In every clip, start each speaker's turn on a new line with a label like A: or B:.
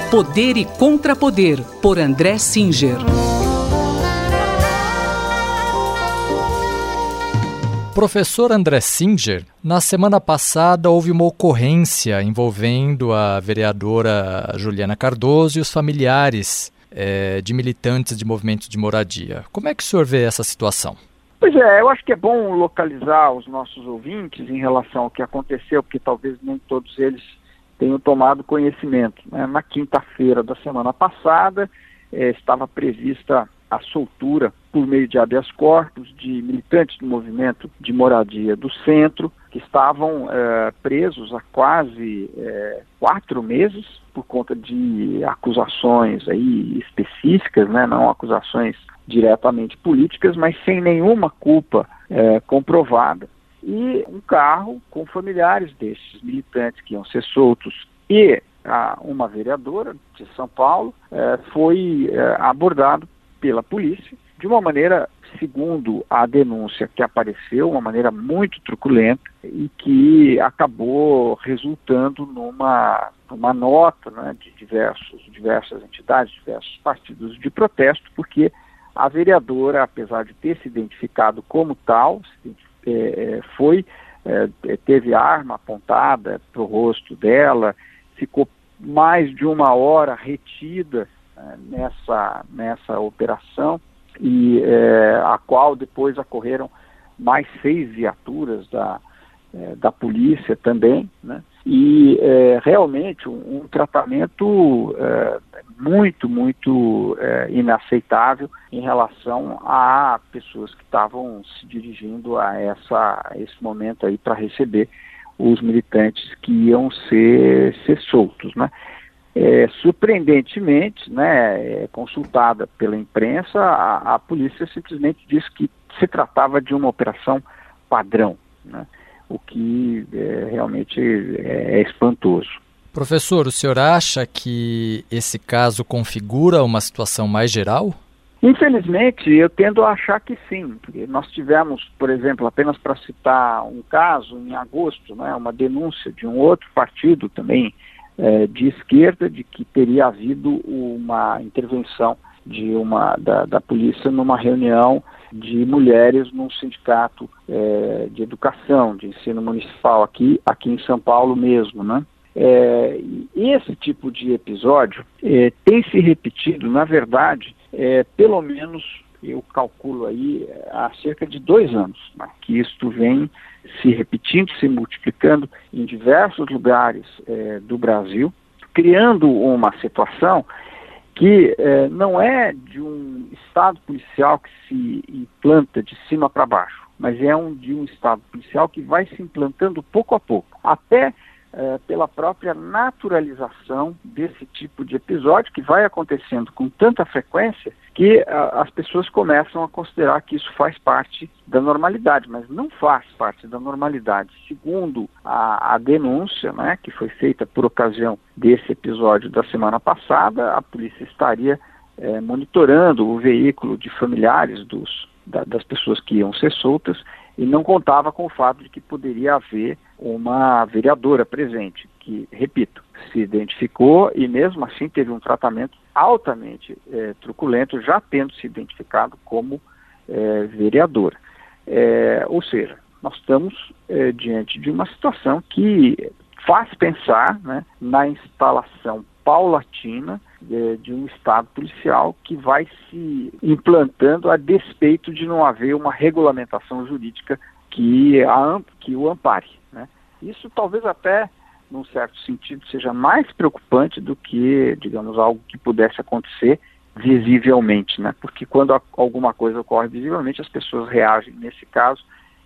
A: Poder e Contrapoder, por André Singer.
B: Professor André Singer, na semana passada houve uma ocorrência envolvendo a vereadora Juliana Cardoso e os familiares de militantes de movimentos de moradia. Como é que o senhor vê essa situação?
C: Pois é, eu acho que é bom localizar os nossos ouvintes em relação ao que aconteceu, porque talvez nem todos eles tenham tomado conhecimento. Na quinta-feira da semana passada, estava prevista a soltura por meio de habeas corpus de militantes do movimento de moradia do centro, que estavam presos há quase 4 meses por conta de acusações aí específicas, não acusações diretamente políticas, mas sem nenhuma culpa comprovada. E um carro com familiares desses militantes que iam ser soltos e uma vereadora de São Paulo foi abordado pela polícia de uma maneira, segundo a denúncia que apareceu, uma maneira muito truculenta e que acabou resultando numa nota de diversas entidades, diversos partidos de protesto, porque a vereadora, apesar de ter se identificado como tal, teve arma apontada para o rosto dela, ficou mais de 1 hora retida nessa operação, e a qual depois ocorreram mais 6 viaturas da polícia também, e realmente um tratamento muito inaceitável em relação a pessoas que estavam se dirigindo a esse momento aí para receber os militantes que iam ser soltos, surpreendentemente, consultada pela imprensa, a polícia simplesmente disse que se tratava de uma operação padrão, o que realmente é espantoso.
B: Professor, o senhor acha que esse caso configura uma situação mais geral?
C: Infelizmente, eu tendo a achar que sim. Porque nós tivemos, por exemplo, apenas para citar um caso, em agosto, uma denúncia de um outro partido também de esquerda, de que teria havido uma intervenção da polícia numa reunião de mulheres num sindicato de educação, de ensino municipal aqui em São Paulo mesmo, esse tipo de episódio tem se repetido, na verdade, pelo menos eu calculo aí há cerca de 2 anos, que isto vem se repetindo, se multiplicando em diversos lugares do Brasil, criando uma situação que não é de um Estado policial que se implanta de cima para baixo, mas de um Estado policial que vai se implantando pouco a pouco, até pela própria naturalização desse tipo de episódio, que vai acontecendo com tanta frequência que as pessoas começam a considerar que isso faz parte da normalidade, mas não faz parte da normalidade. Segundo a denúncia, que foi feita por ocasião desse episódio da semana passada, a polícia estaria monitorando o veículo de familiares das pessoas que iam ser soltas e não contava com o fato de que poderia haver uma vereadora presente, que, repito, se identificou e mesmo assim teve um tratamento altamente truculento, já tendo se identificado como vereadora. Ou seja, nós estamos diante de uma situação que faz pensar na instalação paulatina de um Estado policial que vai se implantando a despeito de não haver uma regulamentação jurídica que o ampare. Isso talvez até, num certo sentido, seja mais preocupante do que, digamos, algo que pudesse acontecer visivelmente, porque quando alguma coisa ocorre visivelmente, as pessoas reagem. Nesse caso,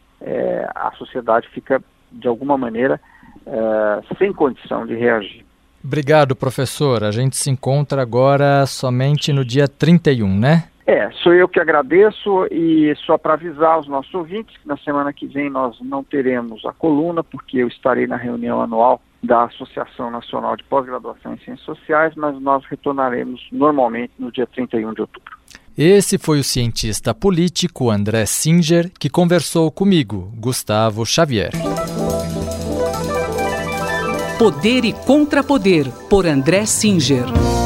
C: a sociedade fica, de alguma maneira, sem condição de reagir.
B: Obrigado, professor. A gente se encontra agora somente no dia 31, né?
C: Sou eu que agradeço, e só para avisar os nossos ouvintes que na semana que vem nós não teremos a coluna, porque eu estarei na reunião anual da Associação Nacional de Pós-Graduação em Ciências Sociais, mas nós retornaremos normalmente no dia 31 de outubro.
B: Esse foi o cientista político André Singer, que conversou comigo, Gustavo Xavier.
A: Poder e Contrapoder, por André Singer.